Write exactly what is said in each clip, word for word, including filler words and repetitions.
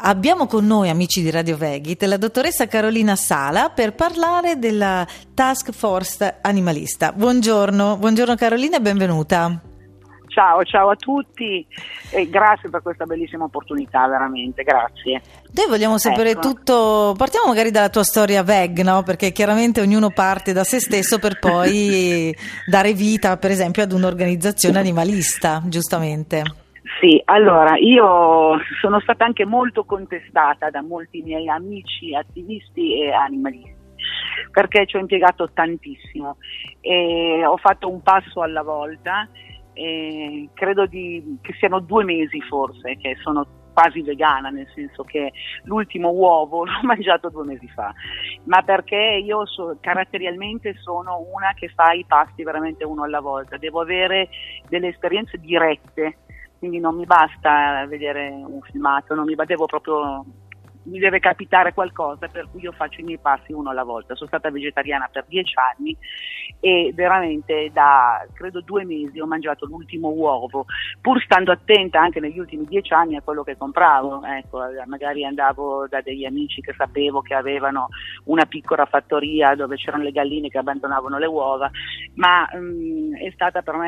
Abbiamo con noi, amici di Radio Vegit, la dottoressa Carolina Sala per parlare della Task Force Animalista. Buongiorno, buongiorno Carolina e benvenuta. Ciao, ciao a tutti e grazie per questa bellissima opportunità, veramente, grazie. Noi vogliamo sapere ecco. tutto, partiamo magari dalla tua storia veg, no? Perché chiaramente ognuno parte da se stesso per poi dare vita, per esempio, ad un'organizzazione animalista, giustamente. Sì, allora io sono stata anche molto contestata da molti miei amici attivisti e animalisti, perché ci ho impiegato tantissimo e ho fatto un passo alla volta. E credo di, che siano due mesi forse che sono quasi vegana, nel senso che l'ultimo uovo l'ho mangiato due mesi fa, ma perché io so, caratterialmente sono una che fa i pasti veramente uno alla volta, devo avere delle esperienze dirette, quindi non mi basta vedere un filmato, non mi devo proprio mi deve capitare qualcosa, per cui io faccio i miei passi uno alla volta. Sono stata vegetariana per dieci anni e veramente da credo due mesi ho mangiato l'ultimo uovo, pur stando attenta anche negli ultimi dieci anni a quello che compravo. Ecco, magari andavo da degli amici che sapevo che avevano una piccola fattoria dove c'erano le galline che abbandonavano le uova, ma mh, è stata per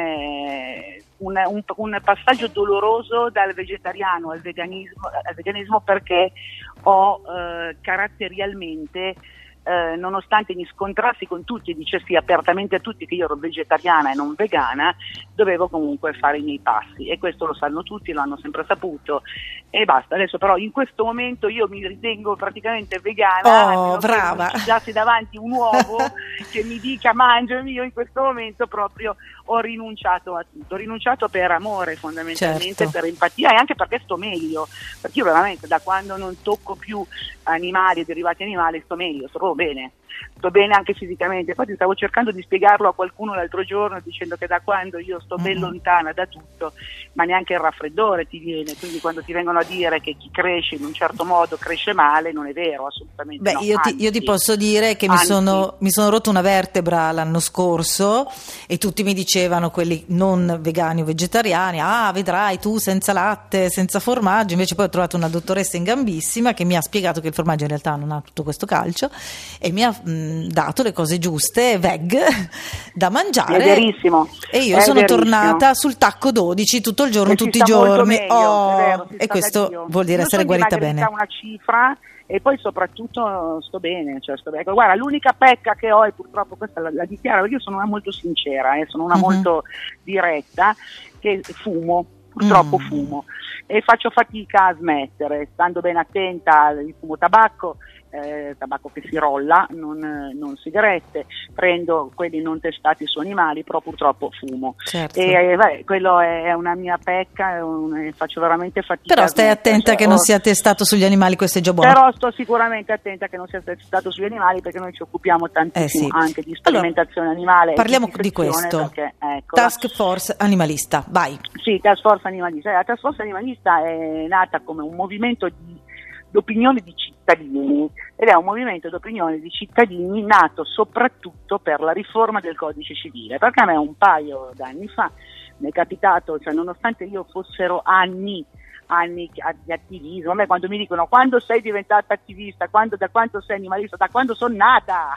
me un, un, un passaggio doloroso dal vegetariano al veganismo, al veganismo perché ho eh, caratterialmente, eh, nonostante mi scontrassi con tutti e dicessi apertamente a tutti che io ero vegetariana e non vegana, dovevo comunque fare i miei passi, e questo lo sanno tutti, lo hanno sempre saputo e basta. Adesso però in questo momento io mi ritengo praticamente vegana. Oh, brava! Se mi dassi davanti un uovo che mi dica mangiami, io in questo momento proprio ho rinunciato a tutto, ho rinunciato per amore fondamentalmente, certo. Per empatia e anche perché sto meglio, perché io veramente da quando non tocco più animali, derivati animali, sto meglio, sto proprio bene, sto bene anche fisicamente. Infatti stavo cercando di spiegarlo a qualcuno l'altro giorno dicendo che da quando io sto ben lontana da tutto, ma neanche il raffreddore ti viene, quindi quando ti vengono a dire che chi cresce in un certo modo cresce male, non è vero, assolutamente. Beh, no. io, ti, Anzi, io ti posso dire che mi sono, mi sono rotto una vertebra l'anno scorso e tutti mi dicevano, quelli non vegani o vegetariani, ah vedrai tu senza latte, senza formaggio. Invece poi ho trovato una dottoressa in gambissima che mi ha spiegato che il formaggio in realtà non ha tutto questo calcio e mi ha mh, dato le cose giuste veg da mangiare. È verissimo. E io è sono verissimo. tornata sul tacco dodici tutto il giorno, e tutti si i sta molto giorni. meglio, Oh, è vero, si e sta questo Dio. vuol dire Io essere sono guarita bene. una cifra e poi soprattutto sto bene, cioè sto bene. Guarda, l'unica pecca che ho, e purtroppo questa la, la dichiaro perché io sono una molto sincera, eh, sono una uh-huh. molto diretta, che fumo, purtroppo mm. fumo e faccio fatica a smettere, stando ben attenta al fumo tabacco, eh, tabacco che si rolla, non, non sigarette, prendo quelli non testati su animali, però purtroppo fumo. Certo. E beh, quello è una mia pecca, è un, faccio veramente fatica. Però stai attenta cioè, che non oh, sia testato sugli animali, questo è già buono. Però sto sicuramente attenta che non sia testato sugli animali, perché noi ci occupiamo tantissimo eh sì. anche di sperimentazione allora, animale. Parliamo di, di questo. Perché, ecco, Task Force Animalista, vai. Sì, Task Force Animalista. La Task Force Animalista è nata come un movimento di d'opinione di cittadini ed è un movimento d'opinione di cittadini nato soprattutto per la riforma del codice civile, perché a me un paio d'anni fa mi è capitato, cioè nonostante io fossero anni anni di attivismo, a me quando mi dicono quando sei diventata attivista, quando, da quanto sei animalista, da quando sono nata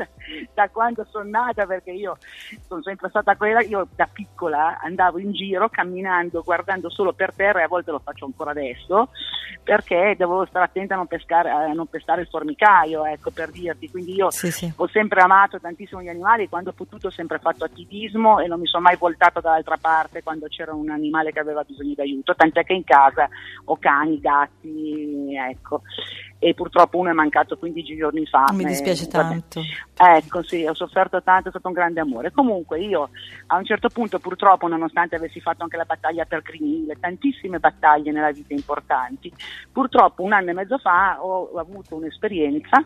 da quando sono nata, perché io sono sempre stata quella, io da piccola andavo in giro camminando, guardando solo per terra, e a volte lo faccio ancora adesso, perché dovevo stare attenta a non pescare, a non pestare il formicaio, ecco, per dirti. Quindi io sì, sì. ho sempre amato tantissimo gli animali, quando ho potuto ho sempre fatto attivismo e non mi sono mai voltato dall'altra parte quando c'era un animale che aveva bisogno di aiuto, tant'è che in casa ho cani, gatti, ecco, e purtroppo uno è mancato quindici giorni fa. Mi dispiace eh, tanto. Ecco, sì, ho sofferto tanto, è stato un grande amore. Comunque io a un certo punto, purtroppo, nonostante avessi fatto anche la battaglia per Grinile, tantissime battaglie nella vita importanti, purtroppo un anno e mezzo fa ho avuto un'esperienza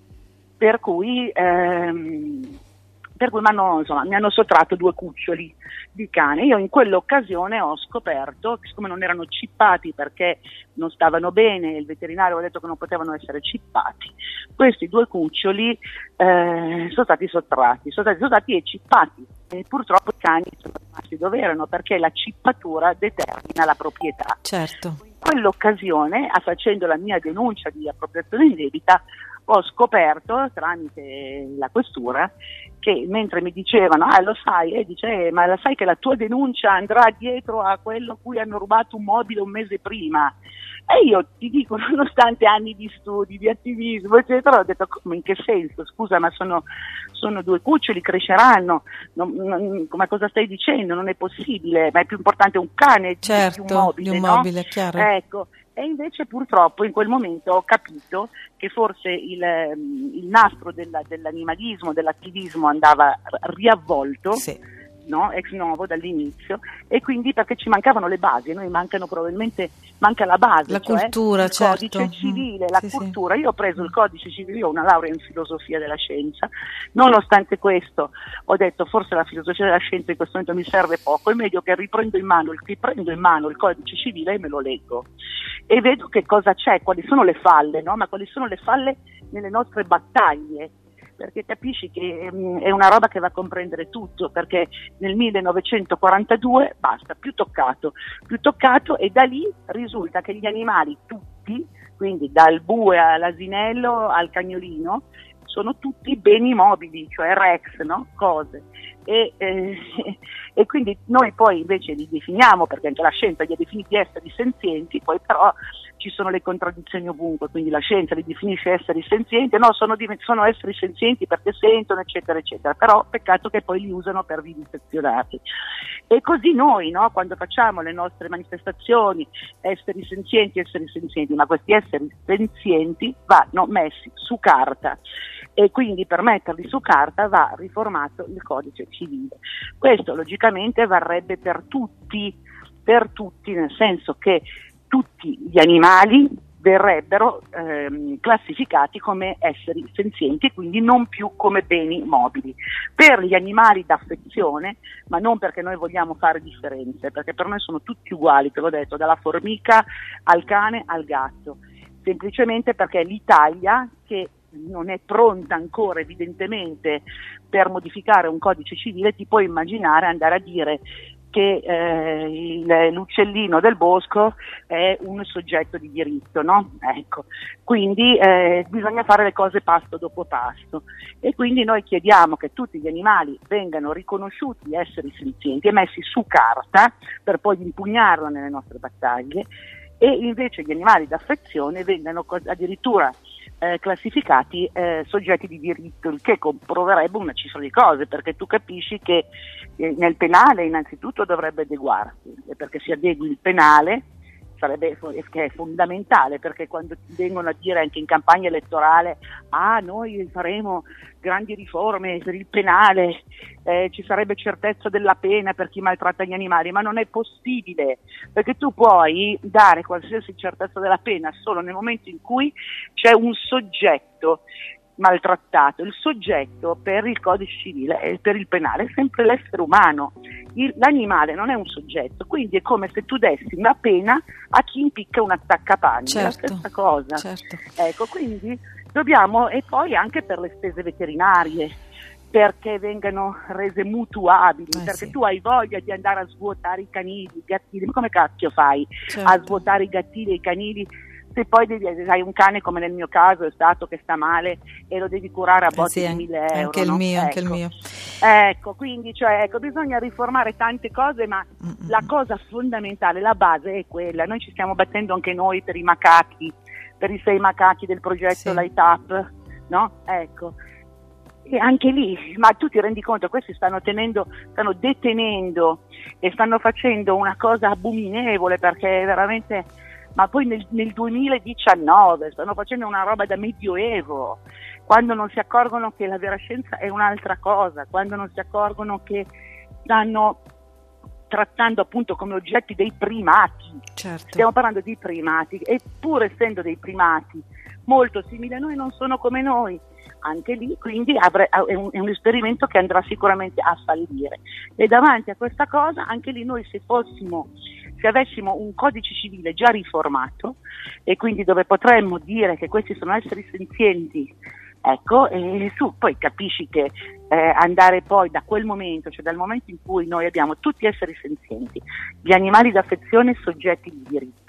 per cui ehm, per cui m'hanno, insomma, mi hanno sottratto due cuccioli di cane. Io in quell'occasione ho scoperto che, siccome non erano cippati perché non stavano bene, il veterinario ha detto che non potevano essere cippati, questi due cuccioli eh, sono stati sottratti, sono stati sottratti e cippati, e purtroppo i cani sono rimasti dove erano, perché la cippatura determina la proprietà. Certo. quell'occasione, facendo la mia denuncia di appropriazione indebita, ho scoperto tramite la questura che mentre mi dicevano ah lo sai, e dice eh, ma lo sai che la tua denuncia andrà dietro a quello a cui hanno rubato un mobile un mese prima, e io ti dico, nonostante anni di studi, di attivismo eccetera, ho detto come, in che senso, scusa, ma sono, sono due cuccioli, cresceranno, non, non, ma cosa stai dicendo, non è possibile, ma è più importante un cane certo, di un mobile, di un no? mobile, chiaro. Ecco. E invece purtroppo in quel momento ho capito che forse il, il nastro della, dell'animalismo, dell'attivismo andava riavvolto, sì. no? Ex novo dall'inizio, e quindi perché ci mancavano le basi, a noi mancano probabilmente, manca la base, la cioè cultura, il certo. codice civile, mm. la sì, cultura. sì. Io ho preso il codice civile, ho una laurea in filosofia della scienza, nonostante questo ho detto forse la filosofia della scienza in questo momento mi serve poco, è meglio che riprendo in mano, riprendo in mano il codice civile e me lo leggo e vedo che cosa c'è, quali sono le falle, no? Ma quali sono le falle nelle nostre battaglie, perché capisci che mh, è una roba che va a comprendere tutto, perché nel millenovecentoquarantadue basta, più toccato, più toccato e da lì risulta che gli animali tutti, quindi dal bue all'asinello al cagnolino, sono tutti beni mobili, cioè rex, no? Cose. E, eh, e quindi noi poi invece li definiamo, perché anche la scienza li ha definiti esseri senzienti, poi però ci sono le contraddizioni ovunque, quindi la scienza li definisce esseri senzienti, no, sono, sono esseri senzienti perché sentono, eccetera, eccetera, però peccato che poi li usano per vivisezionati. E così noi, no, quando facciamo le nostre manifestazioni, esseri senzienti, esseri senzienti, ma questi esseri senzienti vanno messi su carta, e quindi per metterli su carta va riformato il codice civile. Questo logicamente varrebbe per tutti, per tutti, nel senso che tutti gli animali verrebbero ehm, classificati come esseri senzienti, quindi non più come beni mobili. Per gli animali d'affezione, ma non perché noi vogliamo fare differenze, perché per noi sono tutti uguali, te l'ho detto, dalla formica al cane al gatto, semplicemente perché l'Italia, che non è pronta ancora evidentemente per modificare un codice civile, ti puoi immaginare andare a dire che eh, il, l'uccellino del bosco è un soggetto di diritto, no? Ecco, quindi eh, bisogna fare le cose passo dopo passo, e quindi noi chiediamo che tutti gli animali vengano riconosciuti esseri senzienti e messi su carta per poi impugnarla nelle nostre battaglie, e invece gli animali d'affezione vengano addirittura Eh, classificati eh, soggetti di diritto, il che comproverebbe una cifra di cose, perché tu capisci che eh, nel penale innanzitutto dovrebbe adeguarsi, e perché si adegui il penale sarebbe, che è fondamentale, perché quando vengono a dire anche in campagna elettorale ah noi faremo grandi riforme per il penale, eh, ci sarebbe certezza della pena per chi maltratta gli animali, ma non è possibile, perché tu puoi dare qualsiasi certezza della pena solo nel momento in cui c'è un soggetto maltrattato. Il soggetto per il codice civile e per il penale è sempre l'essere umano, il, l'animale non è un soggetto, quindi è come se tu dessi una pena a chi impicca un attaccapani, certo, è la stessa cosa, certo. Ecco, quindi dobbiamo, e poi anche per le spese veterinarie, perché vengano rese mutuabili, eh perché sì. tu hai voglia di andare a svuotare i canili, i gattili, ma come cacchio fai certo. a svuotare i gattili e i canili se poi devi, hai un cane come nel mio caso è stato, che sta male e lo devi curare a botte eh sì, di mille euro, anche il no? mio, ecco. anche il mio. Ecco, quindi cioè, ecco, bisogna riformare tante cose, ma Mm-mm. la cosa fondamentale, la base è quella. Noi ci stiamo battendo anche noi per i macachi, per i sei macachi del progetto sì. Light Up, no? Ecco. E anche lì, ma tu ti rendi conto, questi stanno tenendo, stanno detenendo e stanno facendo una cosa abominevole, perché veramente, ma poi nel, nel duemiladiciannove stanno facendo una roba da medioevo, quando non si accorgono che la vera scienza è un'altra cosa, quando non si accorgono che stanno trattando appunto come oggetti dei primati. Certo. Stiamo parlando di primati, e pur essendo dei primati molto simili a noi, non sono come noi. Anche lì quindi avre, è, un, è un esperimento che andrà sicuramente a fallire, e davanti a questa cosa anche lì noi, se fossimo se avessimo un codice civile già riformato, e quindi dove potremmo dire che questi sono esseri senzienti, ecco, e tu poi capisci che eh, andare poi da quel momento, cioè dal momento in cui noi abbiamo tutti esseri senzienti, gli animali d'affezione soggetti di diritto,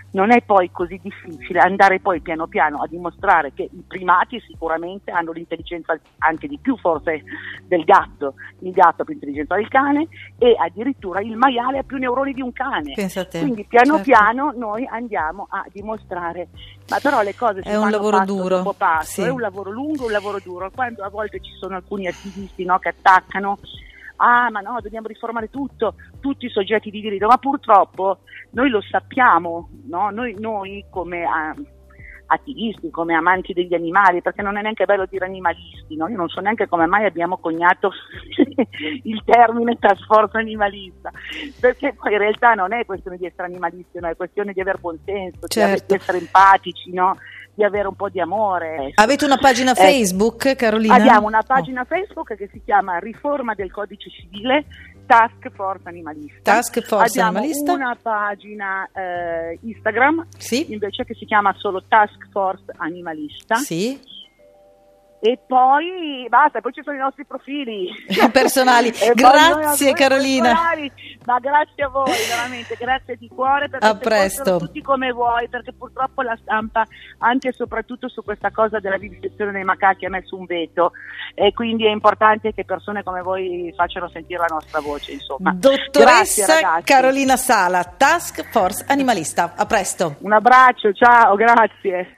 non è poi così difficile andare poi piano piano a dimostrare che i primati sicuramente hanno l'intelligenza anche di più forse del gatto, il gatto ha più intelligenza del cane e addirittura il maiale ha più neuroni di un cane. Pensate, quindi piano certo. piano noi andiamo a dimostrare, ma però le cose si è un fanno lavoro passo duro, dopo passo, sì. È un lavoro lungo, un lavoro duro, quando a volte ci sono alcuni attivisti, no, che attaccano, ah ma no, dobbiamo riformare tutto, tutti i soggetti di diritto, ma purtroppo noi lo sappiamo, no? Noi, noi come ah, attivisti, come amanti degli animali, perché non è neanche bello dire animalisti, no? Io non so neanche come mai abbiamo coniato il termine task force animalista, perché poi in realtà non è questione di essere animalisti, no? È questione di aver buon senso, certo. di essere empatici, no? Di avere un po' di amore. Avete una pagina Facebook, eh, Carolina? Abbiamo una pagina oh. Facebook che si chiama Riforma del Codice Civile Task Force Animalista. Task Force Abbiamo Animalista. una pagina eh, Instagram sì. invece che si chiama solo Task Force Animalista. Sì. E poi basta, poi ci sono i nostri profili personali. Grazie Carolina. Personali. Ma grazie a voi, veramente, grazie di cuore, perché a presto. Tutti come vuoi, perché purtroppo la stampa, anche e soprattutto su questa cosa della vivisezione dei macachi, ha messo un veto, e quindi è importante che persone come voi facciano sentire la nostra voce, insomma. Dottoressa grazie, Carolina Sala, Task Force Animalista, a presto. Un abbraccio, ciao, grazie.